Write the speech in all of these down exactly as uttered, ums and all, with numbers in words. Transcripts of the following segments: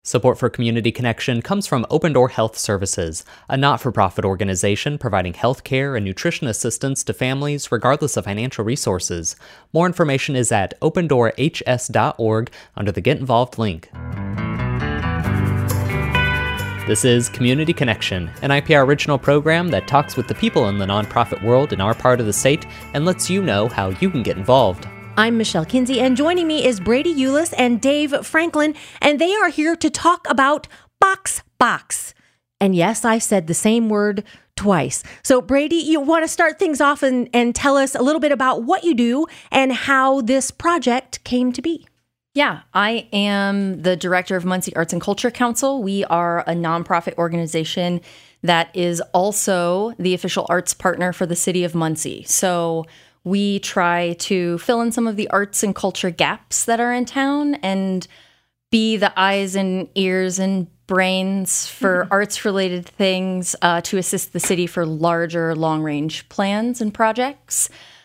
Support for Community Connection comes from Open Door Health Services, a not-for-profit organization providing health care and nutrition assistance to families regardless of financial resources. More information is at open door h s dot org under the Get Involved link. This is Community Connection, an I P R original program that talks with the people in the nonprofit world in our part of the state and lets you know how you can get involved. I'm Michelle Kinsey, and joining me is Brady Eulis and Dave Franklin, and they are here to talk about Box Box. And yes, I said the same word twice. So Brady, you want to start things off and, and tell us a little bit about what you do and how this project came to be. Yeah, I am the director of Muncie Arts and Culture Council. We are a nonprofit organization that is also the official arts partner for the city of Muncie. So we try to fill in some of the arts and culture gaps that are in town and be the eyes and ears and brains for mm-hmm. arts-related things uh, to assist the city for larger long-range plans and projects.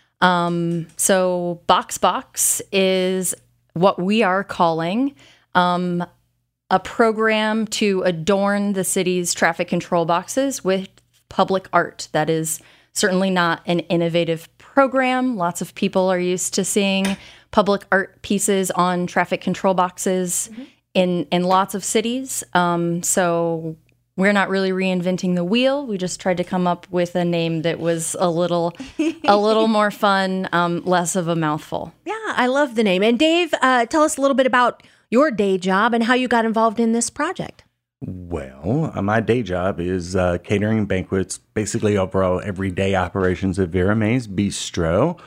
Um, so Box Box is what we are calling um, a program to adorn the city's traffic control boxes with public art. That is certainly not an innovative program. Lots of people are used to seeing public art pieces on traffic control boxes mm-hmm. in, in lots of cities. Um, so we're not really reinventing the wheel. We just tried to come up with a name that was a little a little more fun, um, less of a mouthful. Yeah, I love the name. And Dave, uh, tell us a little bit about your day job and how you got involved in this project. Well, uh, my day job is uh, catering banquets, basically overall everyday operations at Vera Mae's Bistro.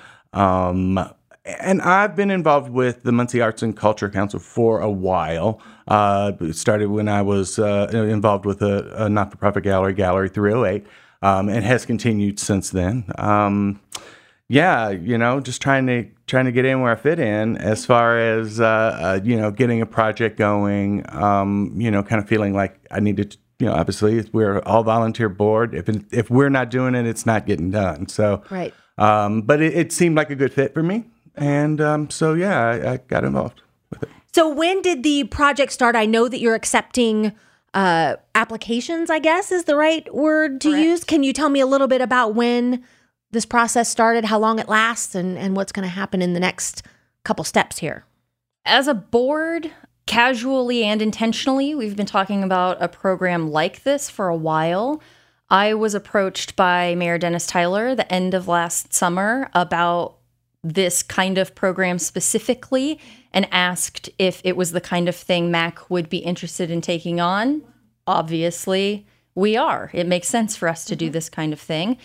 Um, and I've been involved with the Muncie Arts and Culture Council for a while. Uh, it started when I was uh, involved with a, a not-for-profit gallery, Gallery three oh eight, um, and has continued since then. Um, yeah, you know, just trying to trying to get in where I fit in as far as, uh, uh, you know, getting a project going, um, you know, kind of feeling like I needed to, you know, obviously we're all volunteer board. If it, if we're not doing it, it's not getting done. So, right. Um, but it, it seemed like a good fit for me. And um, so, yeah, I, I got involved with it. So when did the project start? I know that you're accepting uh, applications, I guess is the right word to Correct. use. Can you tell me a little bit about when this process started, how long it lasts, and, and what's going to happen in the next couple steps here? As a board, casually and intentionally, we've been talking about a program like this for a while. I was approached by Mayor Dennis Tyler the end of last summer about this kind of program specifically and asked if it was the kind of thing M A C would be interested in taking on. Obviously, we are. It makes sense for us to mm-hmm. do this kind of thing.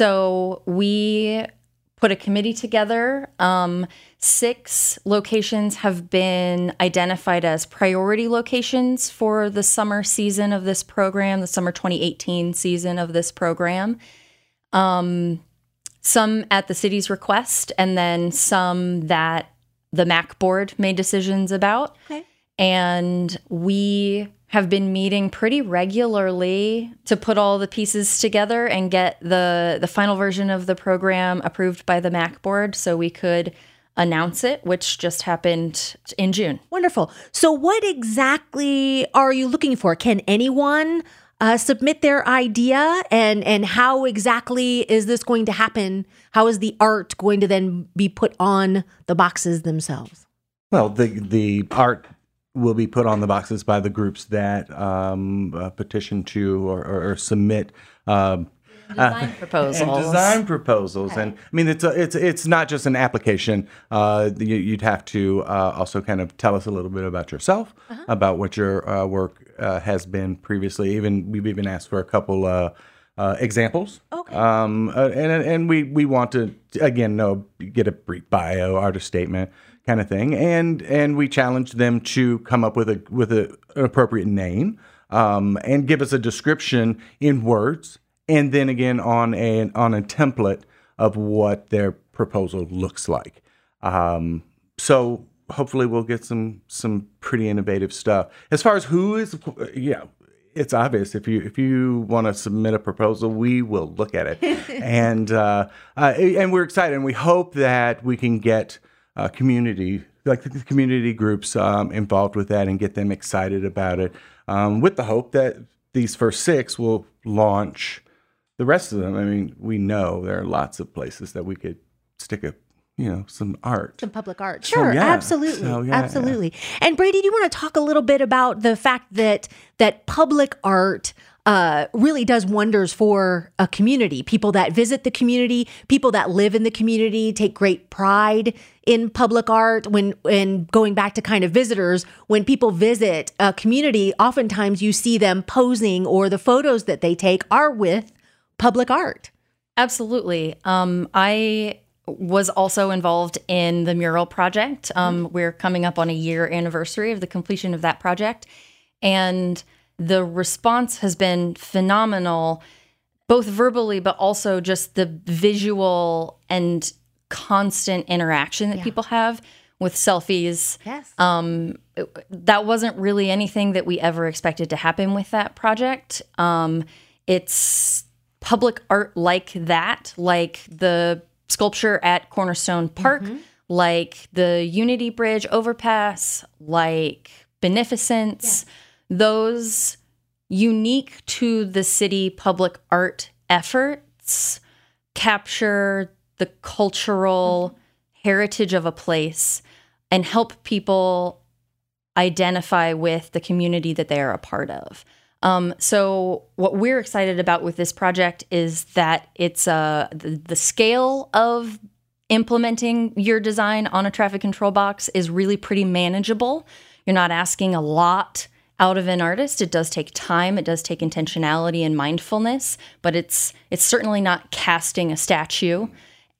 So we put a committee together. Um, six locations have been identified as priority locations for the summer season of this program, the summer twenty eighteen season of this program. Um, some at the city's request, and then some that the M A C board made decisions about. Okay. And we have been meeting pretty regularly to put all the pieces together and get the, the final version of the program approved by the M A C board so we could announce it, which just happened in June. Wonderful. So what exactly are you looking for? Can anyone uh, submit their idea? And, and how exactly is this going to happen? How is the art going to then be put on the boxes themselves? Well, the the art will be put on the boxes by the groups that um, uh, petition to or, or, or submit um, design uh, proposals. And design proposals, okay. And I mean it's a, it's it's not just an application. Uh, you, you'd have to uh, also kind of tell us a little bit about yourself, uh-huh. about what your uh, work uh, has been previously. Even we've even asked for a couple uh, uh, examples. Okay. Um, uh, and and we we want to again know get a brief bio, artist statement, kind of thing, and and we challenged them to come up with a with a, an appropriate name, um, and give us a description in words, and then again on a on a template of what their proposal looks like. Um, so hopefully we'll get some some pretty innovative stuff. As far as who is, yeah, it's obvious. If you if you want to submit a proposal, we will look at it, and uh, uh, and we're excited, and we hope that we can get Uh, community like the community groups um, involved with that and get them excited about it, um, with the hope that these first six will launch the rest of them. I mean, we know there are lots of places that we could stick a, you know, some art. Some public art. Sure, yeah. absolutely. So, yeah, absolutely. And Brady, do you want to talk a little bit about the fact that that public art uh, really does wonders for a community? People that visit the community, people that live in the community take great pride in public art. When, when going back to kind of visitors, when people visit a community, oftentimes you see them posing, or the photos that they take are with public art. Absolutely. Um, I was also involved in the mural project. Um, mm-hmm. We're coming up on a year anniversary of the completion of that project. And the response has been phenomenal, both verbally, but also just the visual and constant interaction that yeah. people have with selfies. Yes. Um, it, that wasn't really anything that we ever expected to happen with that project. Um, it's public art like that, like the sculpture at Cornerstone Park, mm-hmm. like the Unity Bridge overpass, like Beneficence, yeah. those unique to the city public art efforts capture the cultural mm-hmm. heritage of a place and help people identify with the community that they are a part of. Um, so what we're excited about with this project is that it's uh, the, the scale of implementing your design on a traffic control box is really pretty manageable. You're not asking a lot out of an artist. It does take time. It does take intentionality and mindfulness, but it's it's certainly not casting a statue.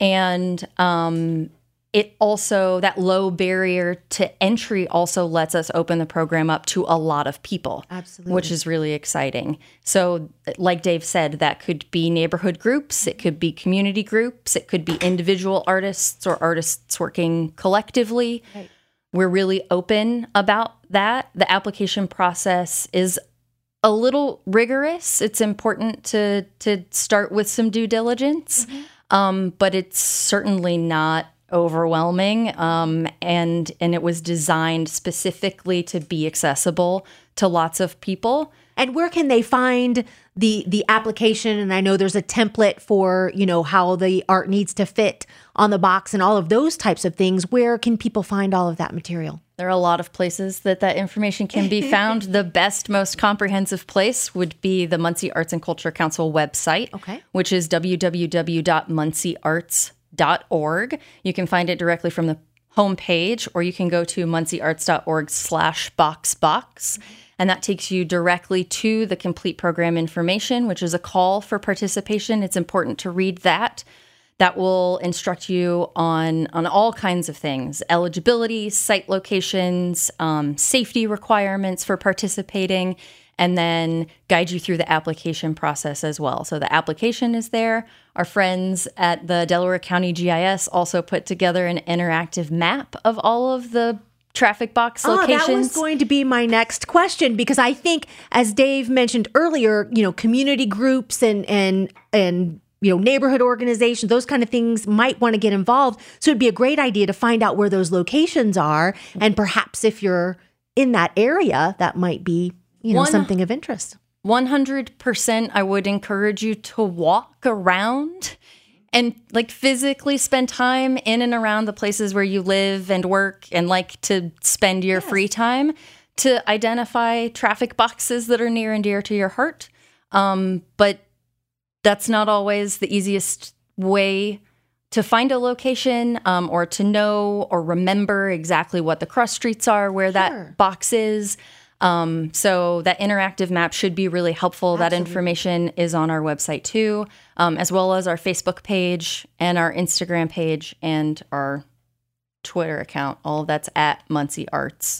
And um, it also, that low barrier to entry also lets us open the program up to a lot of people. Absolutely. Which is really exciting. So like Dave said, that could be neighborhood groups, it could be community groups, it could be individual artists or artists working collectively. Right. We're really open about that. The application process is a little rigorous. It's important to to start with some due diligence, mm-hmm. um, but it's certainly not overwhelming. Um, and and it was designed specifically to be accessible to lots of people. And where can they find the the application? And I know there's a template for, you know, how the art needs to fit on the box and all of those types of things. Where can people find all of that material? There are a lot of places that that information can be found. The best, most comprehensive place would be the Muncie Arts and Culture Council website, okay. which is w w w dot muncie arts dot org. You can find it directly from the homepage, or you can go to muncie arts dot org slash box box. And that takes you directly to the complete program information, which is a call for participation. It's important to read that. That will instruct you on, on all kinds of things: eligibility, site locations, um, safety requirements for participating, and then guide you through the application process as well. So the application is there. Our friends at the Delaware County G I S also put together an interactive map of all of the traffic box locations. Oh, that was going to be my next question, because I think, as Dave mentioned earlier, you know, community groups and and and you know, neighborhood organizations, those kind of things might want to get involved. So it'd be a great idea to find out where those locations are, and perhaps if you're in that area, that might be, you know, One, something of interest. one hundred percent I would encourage you to walk around and like physically spend time in and around the places where you live and work and like to spend your yes. free time, to identify traffic boxes that are near and dear to your heart. Um, but that's not always the easiest way to find a location, um, or to know or remember exactly what the cross streets are, where sure. that box is. Um, so that interactive map should be really helpful. Absolutely. That information is on our website too, um, as well as our Facebook page and our Instagram page and our Twitter account. All of that's at Muncie Arts.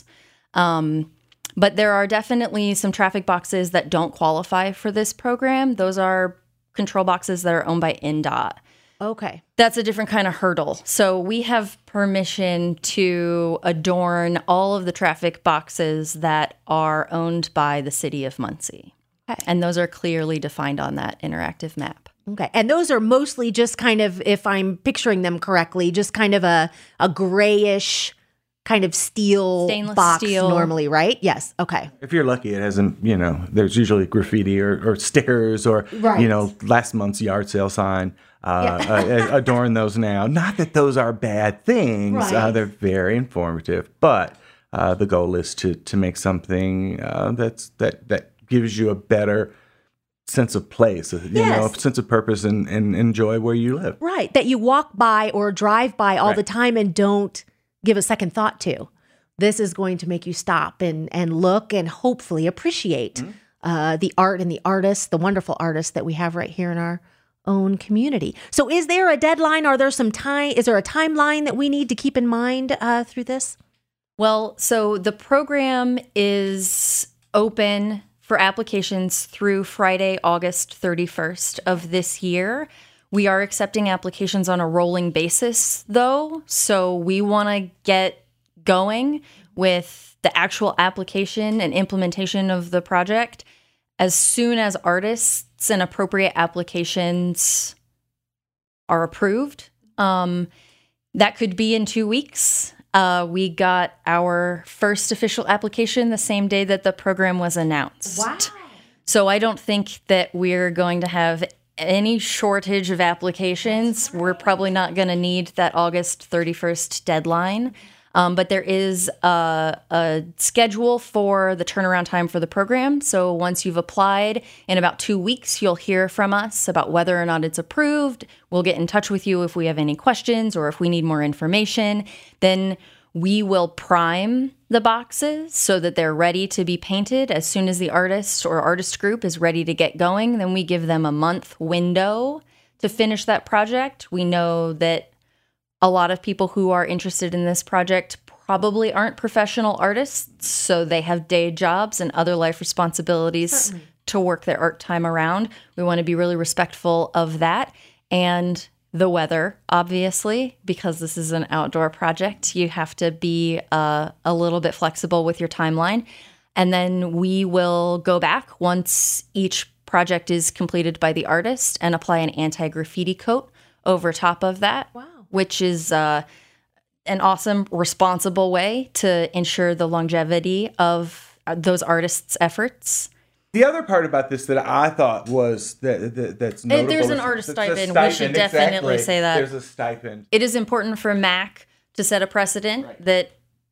Um, but there are definitely some traffic boxes that don't qualify for this program. Those are control boxes that are owned by N D O T. Okay. That's a different kind of hurdle. So we have permission to adorn all of the traffic boxes that are owned by the city of Muncie. Okay. And those are clearly defined on that interactive map. Okay. And those are mostly just kind of, if I'm picturing them correctly, just kind of a, a grayish kind of steel Stainless box steel. normally, right? Yes. Okay. If you're lucky, it hasn't, you know, there's usually graffiti or, or stickers or, Right. you know, last month's yard sale sign. Uh, uh, adorn those now. Not that those are bad things. Right. Uh, they're very informative. But uh, the goal is to to make something uh, that's that that gives you a better sense of place, you Yes. know, a sense of purpose and, and enjoy where you live. Right. That you walk by or drive by all Right. the time and don't give a second thought to. This is going to make you stop and, and look and hopefully appreciate Mm-hmm. uh, the art and the artists, the wonderful artists that we have right here in our own community. So is there a deadline? Are there some time? Is there a timeline that we need to keep in mind uh, through this? Well, so the program is open for applications through Friday, August thirty-first of this year. We are accepting applications on a rolling basis, though. So we want to get going with the actual application and implementation of the project as soon as artists and appropriate applications are approved. Um, that could be in two weeks. Uh, we got our first official application the same day that the program was announced. Wow. So I don't think that we're going to have any shortage of applications. We're probably not going to need that August thirty-first deadline. Um, but there is a, a schedule for the turnaround time for the program. So once you've applied, in about two weeks, you'll hear from us about whether or not it's approved. We'll get in touch with you if we have any questions or if we need more information. Then we will prime the boxes so that they're ready to be painted as soon as the artist or artist group is ready to get going. Then we give them a month window to finish that project. We know that a lot of people who are interested in this project probably aren't professional artists, so they have day jobs and other life responsibilities Certainly. to work their art time around. We want to be really respectful of that. And the weather, obviously, because this is an outdoor project, you have to be uh, a little bit flexible with your timeline. And then we will go back once each project is completed by the artist and apply an anti-graffiti coat over top of that. Wow. Which is uh, an awesome, responsible way to ensure the longevity of uh, those artists' efforts. The other part about this that I thought was that, that that's Uh, notable. there's an is- artist it's a stipend. We should definitely exactly. say that. There's a stipend. It is important for M A C to set a precedent Right. that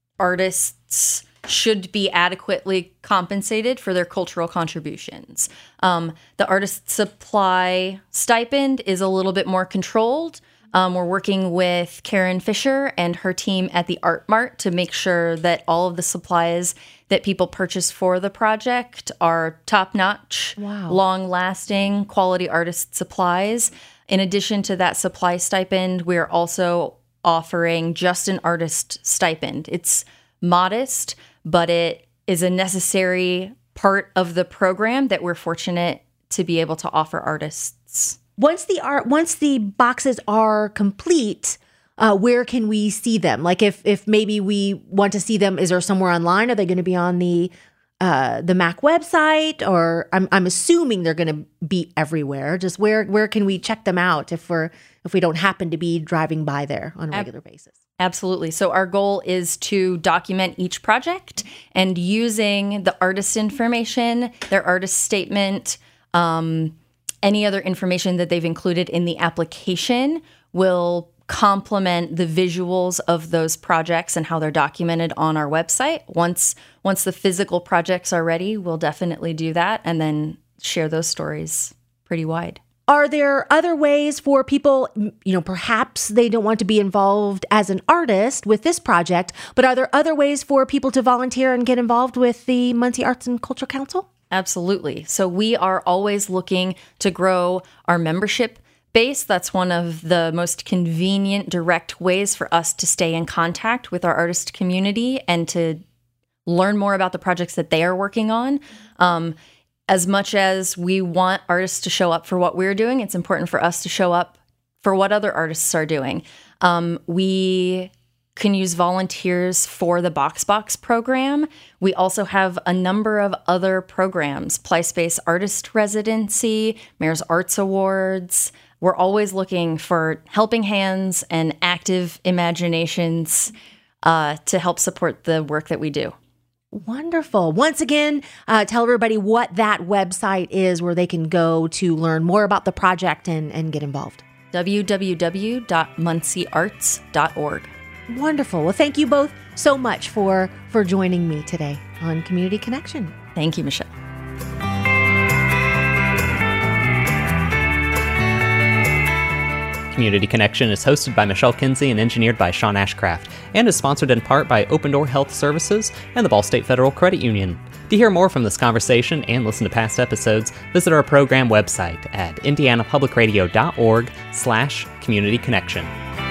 artists should be adequately compensated for their cultural contributions. Um, the artist supply stipend is a little bit more controlled. Um, we're working with Karen Fisher and her team at the Art Mart to make sure that all of the supplies that people purchase for the project are top-notch, Wow. long-lasting, quality artist supplies. In addition to that supply stipend, we're also offering just an artist stipend. It's modest, but it is a necessary part of the program that we're fortunate to be able to offer artists. Once the art, once the boxes are complete, uh, where can we see them? Like, if if maybe we want to see them, is there somewhere online? Are they going to be on the uh, the M A C website, or I'm I'm assuming they're going to be everywhere. Just where where can we check them out if we're if we don't happen to be driving by there on a regular basis? Absolutely. So our goal is to document each project, and using the artist information, their artist statement, um, any other information that they've included in the application will complement the visuals of those projects and how they're documented on our website. Once once the physical projects are ready, we'll definitely do that and then share those stories pretty wide. Are there other ways for people, you know, perhaps they don't want to be involved as an artist with this project, but are there other ways for people to volunteer and get involved with the Muncie Arts and Culture Council? Absolutely. So we are always looking to grow our membership base. That's one of the most convenient, direct ways for us to stay in contact with our artist community and to learn more about the projects that they are working on. Um, as much as we want artists to show up for what we're doing, it's important for us to show up for what other artists are doing. Um, we can use volunteers for the Box Box program. We also have a number of other programs, PlySpace Artist Residency, Mayor's Arts Awards. We're always looking for helping hands and active imaginations uh, to help support the work that we do. Wonderful. Once again, uh, tell everybody what that website is where they can go to learn more about the project and, and get involved. w w w dot muncie arts dot org. Wonderful. Well, thank you both so much for, for joining me today on Community Connection. Thank you, Michelle. Community Connection is hosted by Michelle Kinsey and engineered by Sean Ashcraft, and is sponsored in part by Open Door Health Services and the Ball State Federal Credit Union. To hear more from this conversation and listen to past episodes, visit our program website at indianapublicradio dot org slash community connection.